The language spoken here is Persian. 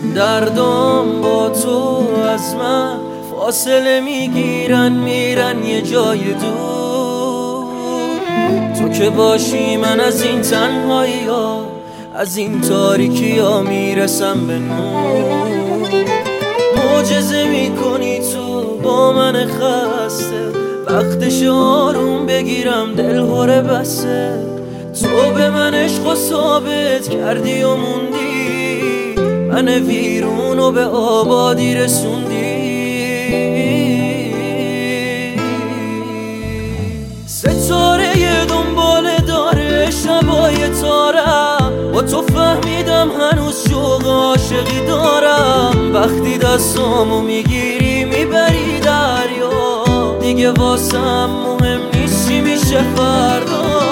دردم با تو از من فاصله میگیرن، میرن یه جای دور. تو که باشی من از این تنهایی ها، از این تاریکی ها میرسم به نور. معجزه میکنی تو با من خسته، وقتش آروم بگیرم دل هره بسته. تو به من عشق و ثابت کردی و موندی، من ویرون و به آبادی رسوندی. ستاره دنباله داره شبای تارم، با تو فهمیدم هنوز شوق عاشقی دارم. وقتی دستامو میگیری میبری دریا، دیگه واسم مهم نیست چی میشه فردا.